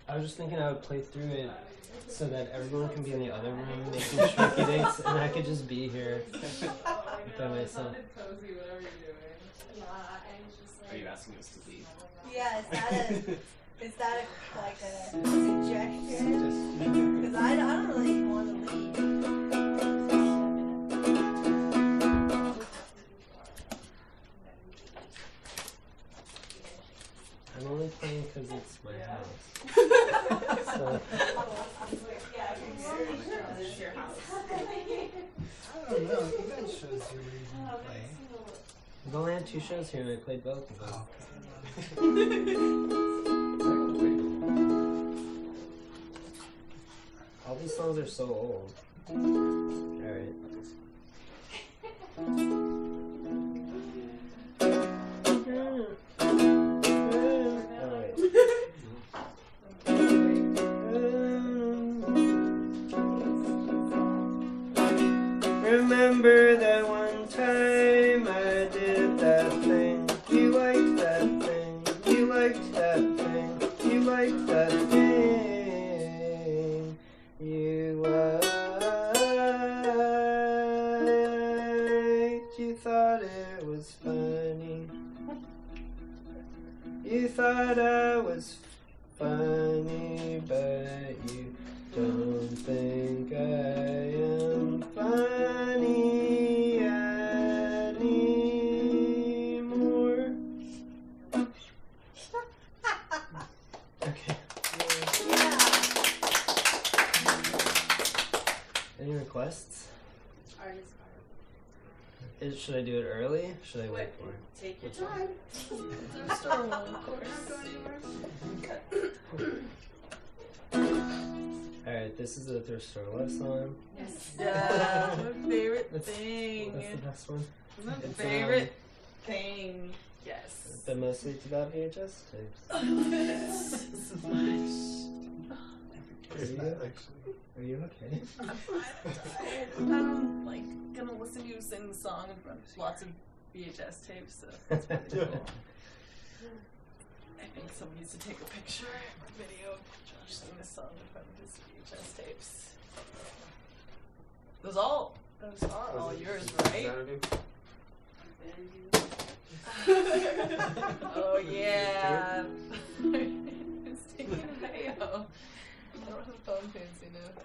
I was just thinking I would play through it so that everyone can be in the other room making Shrieky dates, and I could just be here by myself. Are you asking us to leave? Yeah, is that like a suggestion? Because I don't really want to leave. I'm only playing because it's my house. So. This is your house. I don't know. You got shows here where you can play. I've only had 2 shows here and I played both of them. All these songs are so old. Alright. Remember that one time I did that thing. You liked that thing. You liked that thing. You liked that thing. You liked. You thought it was funny. You thought I was funny, but you don't think I am funny anymore. Okay. Yeah. Any requests? Artist Should I do it early? Should I wait for it? Take your time. Thrift store one, of course. Alright, this is a Thrift Store Love song. Yes. Yeah, my favorite That's thing. the best one. My It's, favorite thing. Yes. The mostly to that VHS tapes. So much. It's not actually. Are you okay? I'm fine. I'm like gonna listen to you sing the song in front of lots of VHS tapes, so that's pretty cool. I think someone needs to take a picture, a video of Josh singing this song in front of his VHS tapes. Those are all yours, right? Oh yeah. It's taking a video. I don't have phone fancy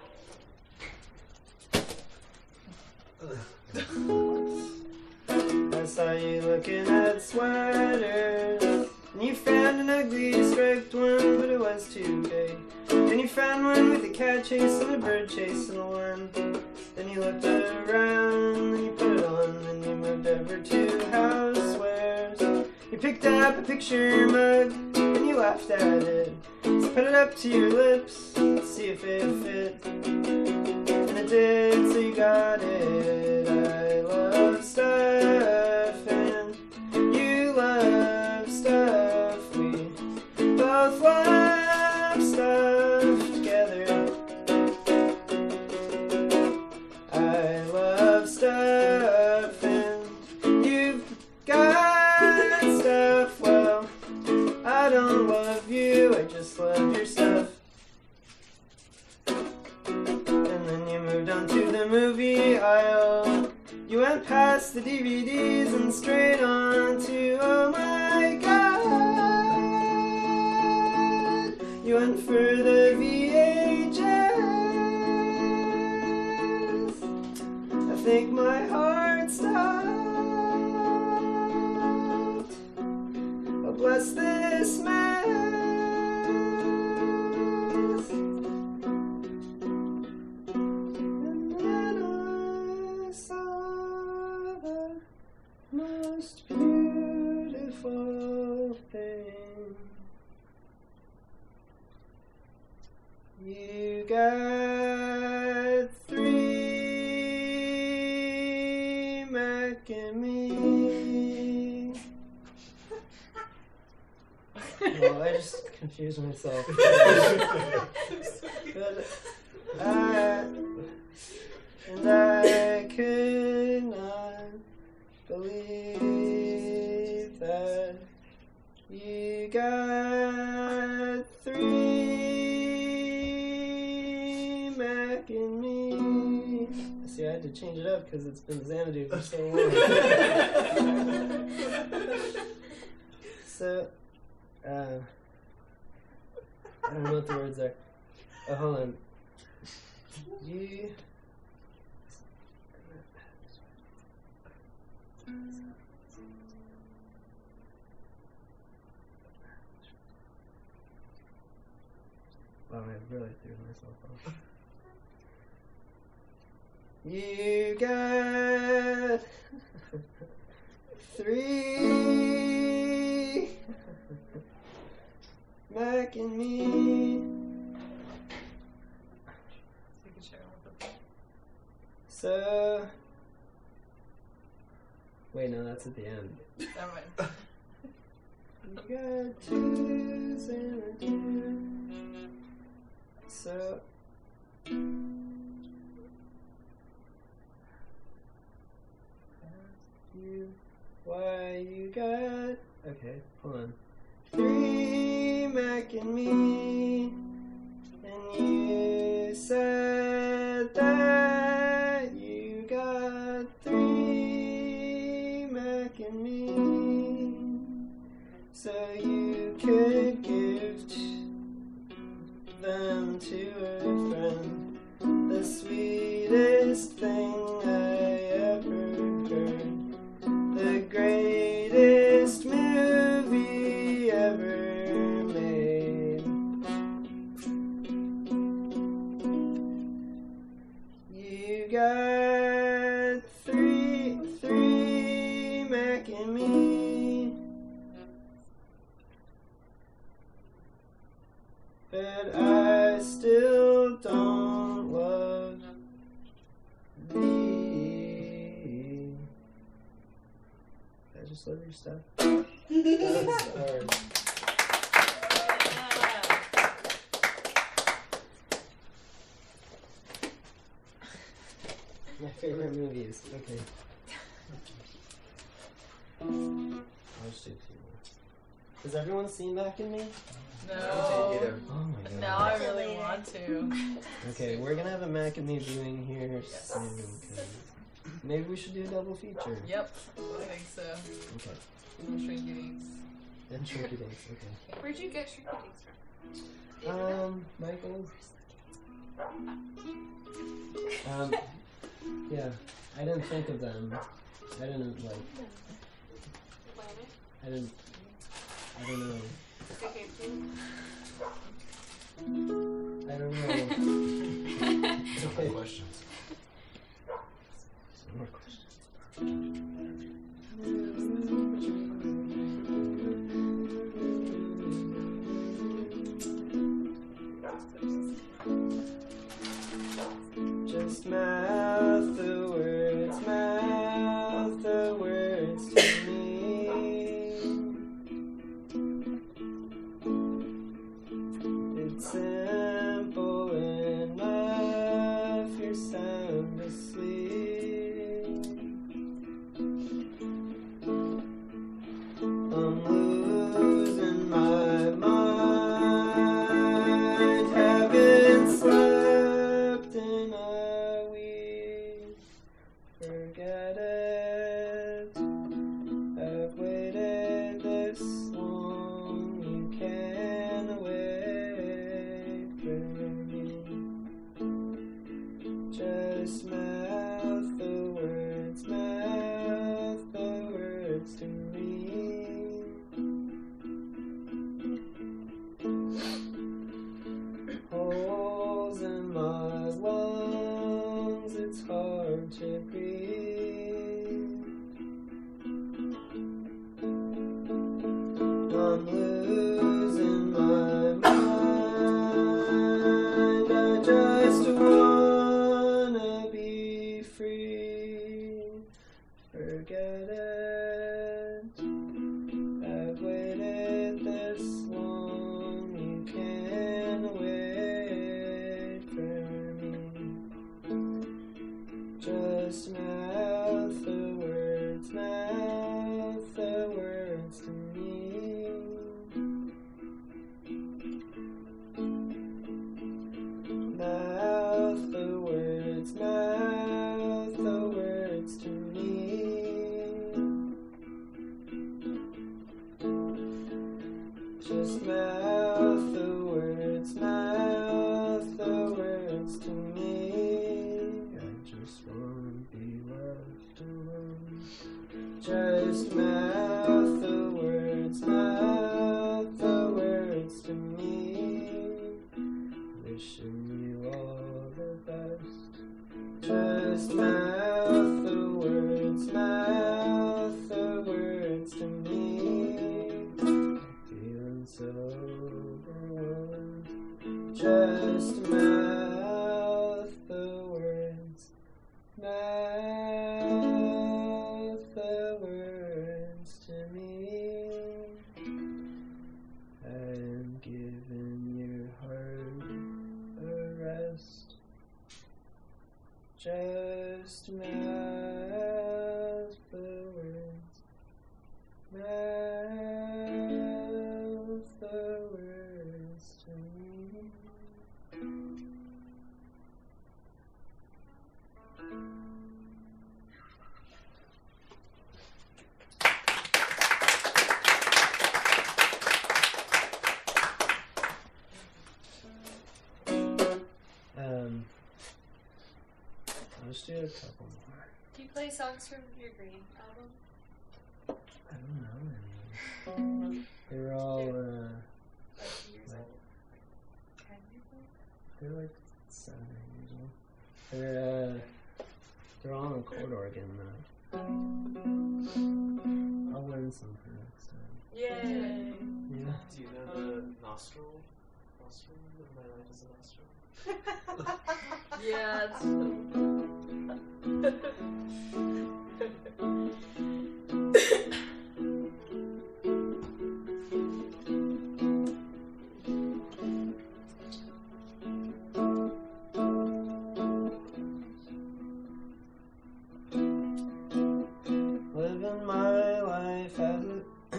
I saw you looking at sweaters, and you found an ugly striped one, but it was too big. Then you found one with a cat chasing a bird chasing a worm. Then you looked around, then you put it on, then you moved over to housewares. You picked up a picture mug, and you laughed at it. So put it up to your lips, to see if it fit. And it did, so you got it. I love stuff, and you love stuff. We both love stuff together. I love stuff, and you've got stuff. Well, I don't love you, I just love your stuff. And then you moved on to the movie aisle. You went past the DVDs and straight on to, oh my god. You went for the VHS. I think my heart stopped. But bless this mess. And then I saw the most beautiful thing. You got 3 Mac and me. Well, I just confused myself. And I could not believe that you got 3 to change it up because it's been Xanadu for so long. So, I don't know what the words are. Oh, hold on. You. Wow, I really threw myself off. You got 3 Mac and me. You can share with them. So. Wait, no, that's at the end. Never mind. You got 2s and a 2. So. Why you got. Okay, hold on. 3 Mac and me. And you said that you got 3 Mac and me. So you could give them to a friend. The sweetest thing I ever heard. The greatest movie ever made. You got 3 Mac and me. But I still don't love thee. I just love your stuff. That's hard. My favorite movies. Okay. I'll just do 2 more. Has everyone seen Mac and Me? No. Oh my god. Now I really want to. Okay, we're gonna have a Mac and Me viewing here soon. Cause maybe we should do a double feature. Yep, I think so. Okay. And Shrinky Dinks. And Shrinky Dinks, okay. Where'd you get Shrinky Dinks from? Michael. Yeah, I didn't think of them. I don't know. I don't know. I don't know. Some more questions. Some more questions. Just mouth the words to me. It's simple enough, you're sound asleep. I'm losing my mind, haven't slept in a week. Forget it, I've waited this long, you can't wait for me. Just mouth the words to me. Holes in my lungs, it's hard to breathe. I'm losing my mind, I just wanna be free. Forget it, I've waited this long, you can't wait for me. Just mouth the words to me. Mouth the words to Just mouth the words to me. Wishing you all the best. Just mouth the words to me. Feeling so overwhelmed. Just mouth the words. Mouth the words to me. And giving your heart a rest. Just mouth the words. Mouth the words to me. I'll just do a couple more. Do you play songs from your Green album? I don't know any. They're all, Like years like- old? 10 years old? they're like 7 or 8 years old. They're all on a chord organ though. I'll learn some for next time. Yay! Yeah. Do you know the nostril? Nostril? My life is a nostril. Yeah, it's Living my life as a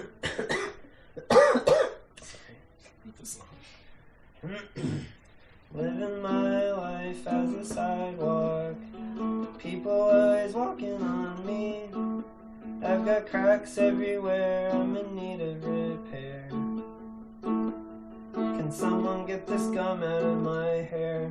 Living my life as a sidewalk. People always walking on me. I've got cracks everywhere. I'm in need of repair. Can someone get this gum out of my hair?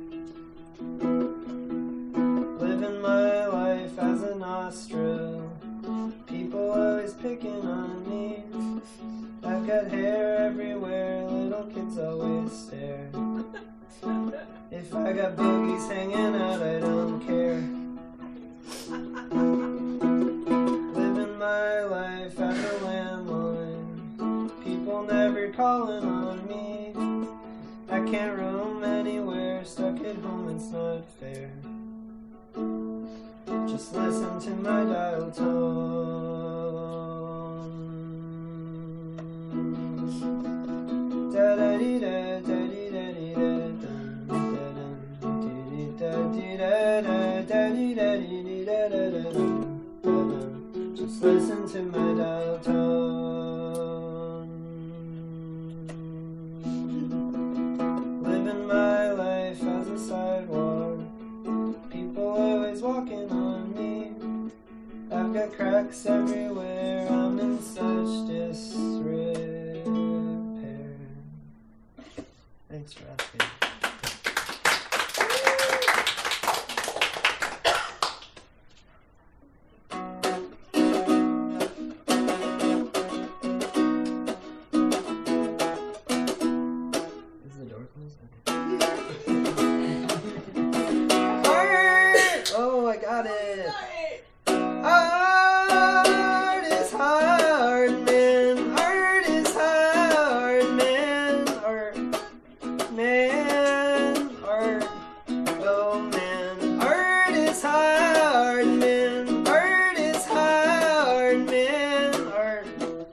Living my life as a nostril. People always picking on me. I've got hair everywhere. Little kids always stare. If I got boogies hanging out, I don't care. Living my life as a landline. People never calling on me. I can't roam anywhere. Stuck at home, it's not fair. Just listen to my dial tone. Da da dee da da dee da dee da da da da dee da dee da da da. Just listen to my dial tone. Living my life as a sidewalk. People always walking on me. I've got cracks everywhere. I'm in such disrepair. Thanks for asking. Is the door closed? Okay. Oh, I got it. Art is hard, man. Art is hard, man. Art, man. Art. Oh, man. Art is hard, man. Art is hard, man. Art,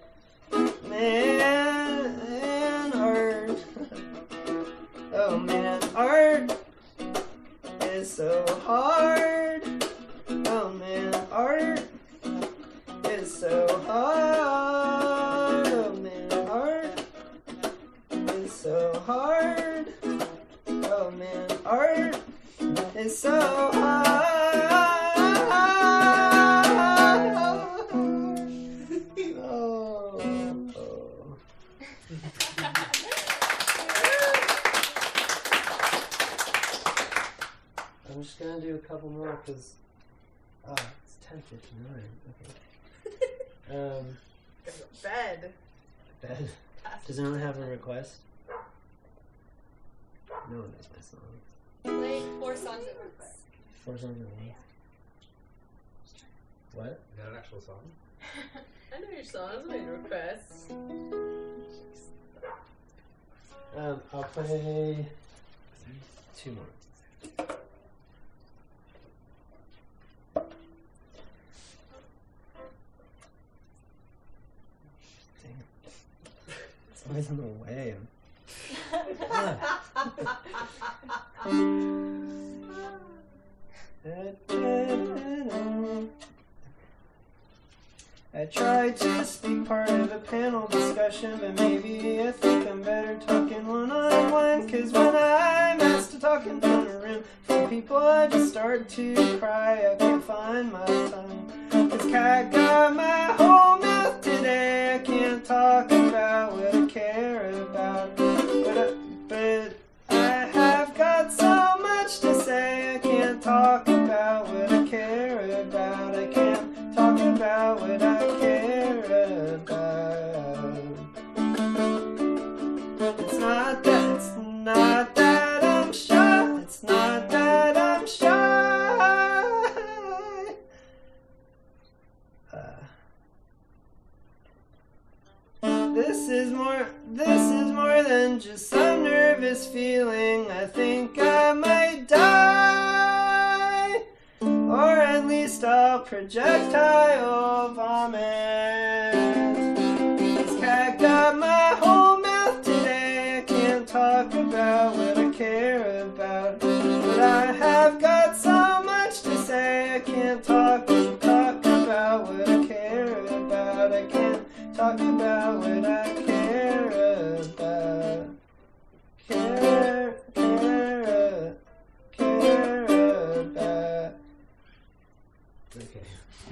man. Art. Oh, man. Art is so hard. Oh man, art is so hard. Oh man, art is so hard. Oh man, art is so hard. Oh. I'm just gonna do a couple more because it's 10:59. Okay. Bed. Bed. Does anyone have a request? No one knows my song. Play 4 songs at once. 4 songs at once. What? Is that an actual song? I know your songs. I made requests. I'll play 2 more. Dang it. It's always in the way. I tried to speak part of a panel discussion, but maybe I think I'm better talking one-on-one. Cause when I'm asked to talk in front of a room full of people, I just start to cry. I can't find my tongue. This cat got my whole mouth today. I can't talk about what I care about. But I have got so much to say. I can't talk about what I care about. I can't talk about what I care about. It's not that I'm shy. It's not that I'm shy. This is more than just some nervous feeling. I think I might die, or at least I'll projectile vomit. This cat got my whole mouth today. I can't talk about what I care about, but I have got so much to say. I can't talk about what I care about. I can't talk about what I care about. Care about. Okay.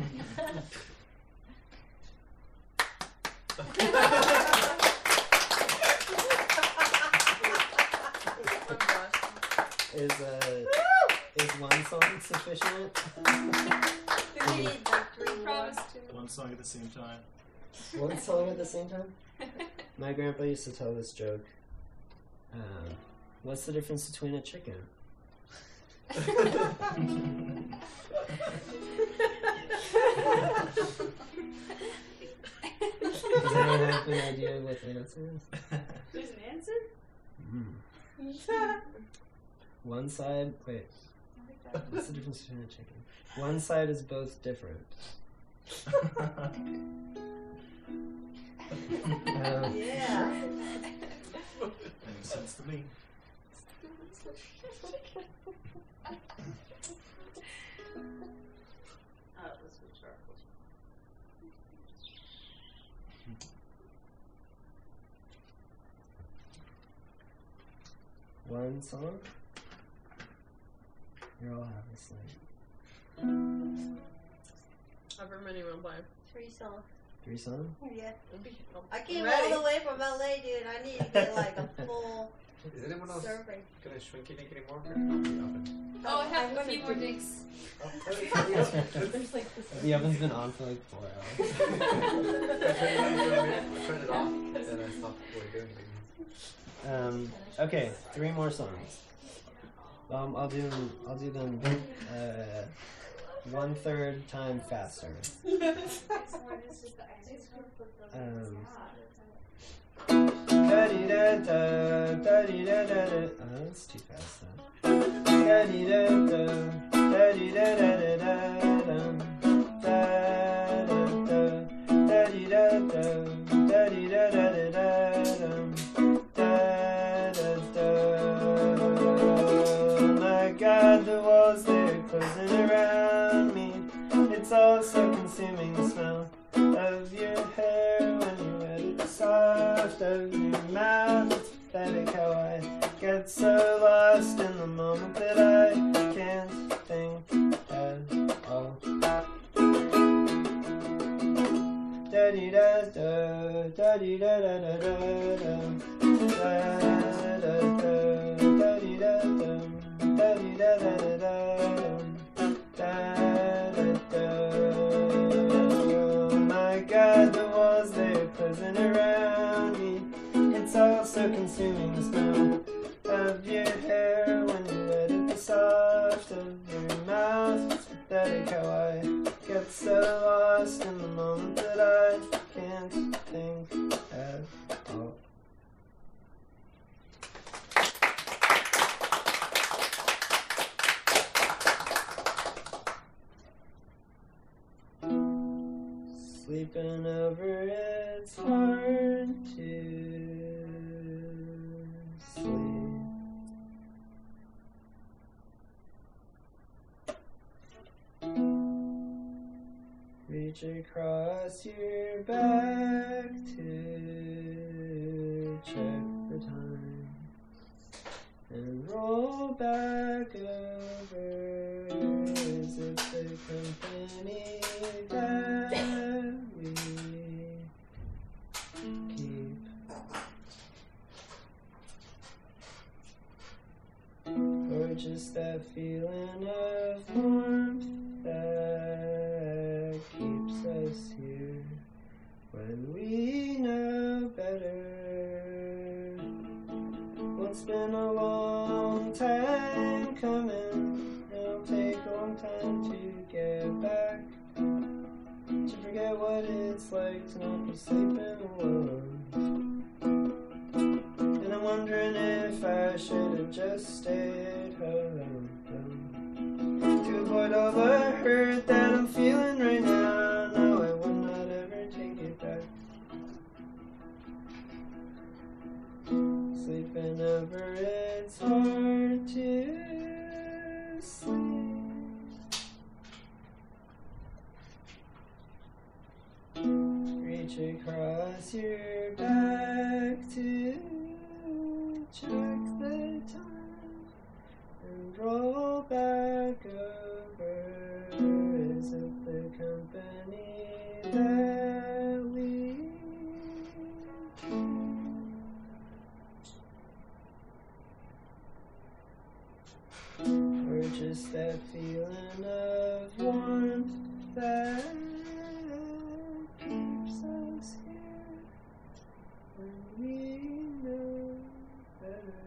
Is one song sufficient? Do we need like 3 prompts to? One song at the same time. One song at the same time? My grandpa used to tell this joke. What's the difference between a chicken? Does anyone have an idea what the answer is? There's an answer? One side, wait. What's the difference between a chicken? One side is both different. Yeah. Makes sense to me. One song? You're all half asleep. However many we'll play. 3 songs. 3 songs? Yeah. I I came all the way from LA, dude. I need to get like a full Is anyone else survey. gonna shrink it anymore? Or not the oven? Oh, I have a few more drinks. Oh, The oven's been on for like 4 hours. I turned it off and I stopped what you're doing. Okay, 3 more songs. I'll do them 1/3 time faster. That's too fast My God, the walls, they're closing around me. It's all so consuming, the smell of your hair when you wet it soft, of your mouth. It's pathetic how I get so lost in the moment that I can't think at all. Da-dee-da-da, da-dee-da-da-da-da-da, da-da-da-da, da-dee-da-da, da-dee-da-da-da-da, da-da-da. Oh my God. Sleeping over, it's hard to sleep. Reach across your back to check the time and roll back over as if the company that we keep. Or just that feeling of warmth that keeps us here when we know better. Well, it's been a long time coming. It'll take a long time to get back, to forget what it's like to not be sleeping alone. And I'm wondering if I should have just stayed home to avoid all the hurt that I'm feeling right now. No, I will not ever take it back. Sleeping over, it's hard to sleep. Reach across your back to check the time and roll back over as if the company that we keep. Or just that feeling of warmth that keeps us here when we know better.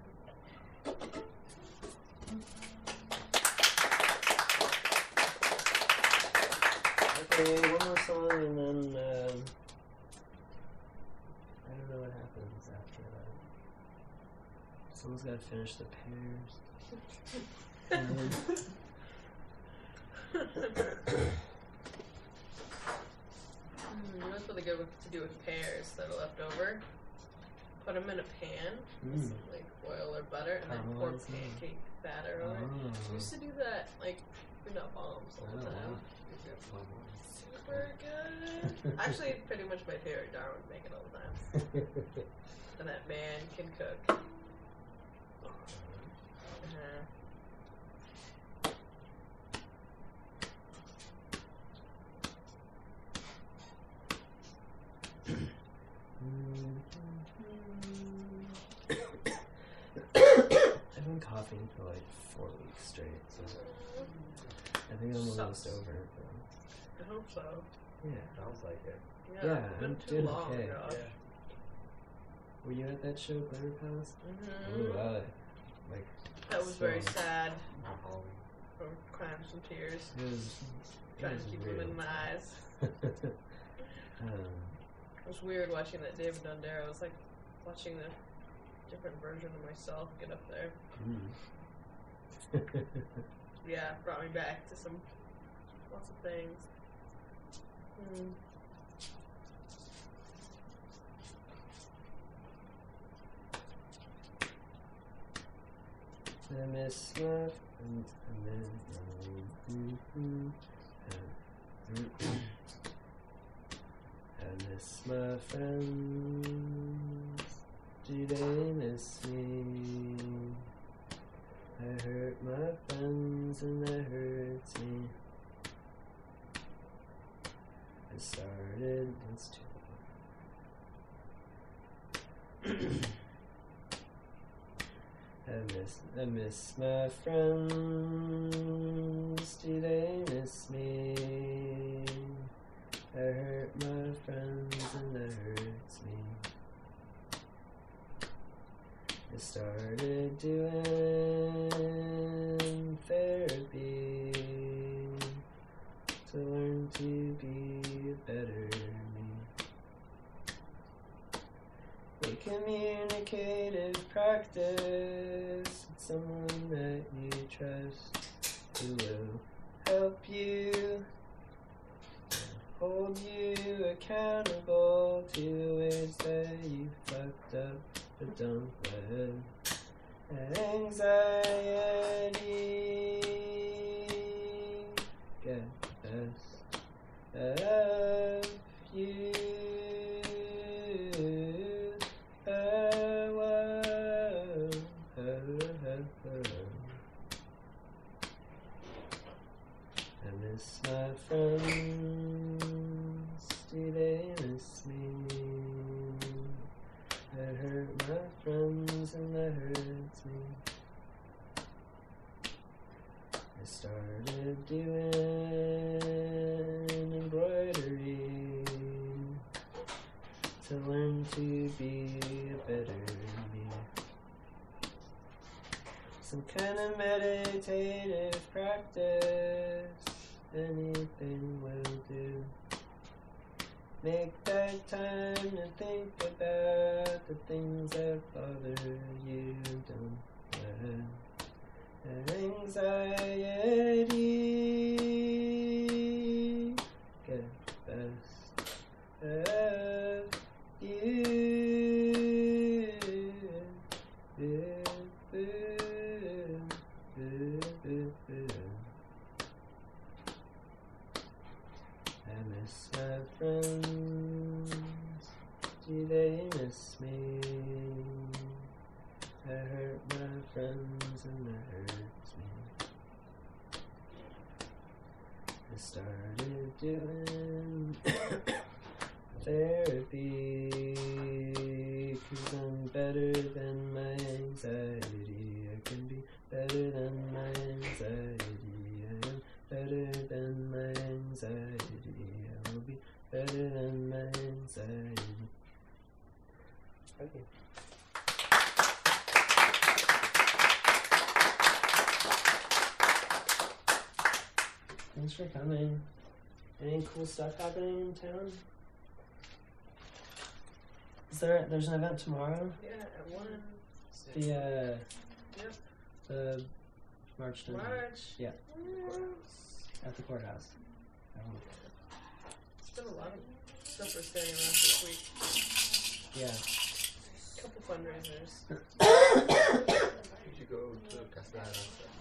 Okay, one more song and then I don't know what happens after that. Someone's got to finish the pairs. That's really good to do with pears that are left over. Put them in a pan with some like oil or butter, and then pour pancake batter over it. I used to do that like in nut bombs all the time. Super good. Actually, pretty much my favorite. Darwin would make it all the time. And that man can cook. I've been coughing for like 4 weeks straight, so I think I'm almost over it. I hope so. Yeah. Sounds like it. Yeah, it's been I'm too doing long, okay. gosh. Yeah. Were you at that show, Glitter Palace? Mm-hmm. Ooh, like That was very sad. Not Halloween. I'm crying some tears. It was Trying to keep them in my eyes. It was weird watching that David Dundare. I was like watching a different version of myself get up there. Yeah, brought me back to lots of things. I miss my I miss my friends. Do they miss me? I hurt my friends and that hurts me. I started, that's too long. I miss my friends. Do they miss me? I hurt my friends and that hurts me. I started doing therapy to learn to be a better me. A communicative practice with someone that you trust who will help you hold you accountable to ways that you fucked up but don't let anxiety get the best of you. I miss my friends, do they miss me? That hurt my friends and that hurts me. I started doing embroidery to learn to be a better me. Some kind of meditative practice, anything will do. Make that time to think about the things that bother you. Don't let anxiety get the best of you. I miss my friends, do they miss me? I hurt my friends and that hurts me. I started doing therapy, 'cause I'm better than my anxiety. I can be better than my anxiety. I am better than my anxiety. I will be better than my anxiety. Okay. Thanks for coming. Any cool stuff happening in town? There's an event tomorrow? Yeah, at 1. The March 9th. March. Yeah. At the courthouse. It's been a lot of stuff we're staying around this week. Yeah. A couple fundraisers. You should go to Casada.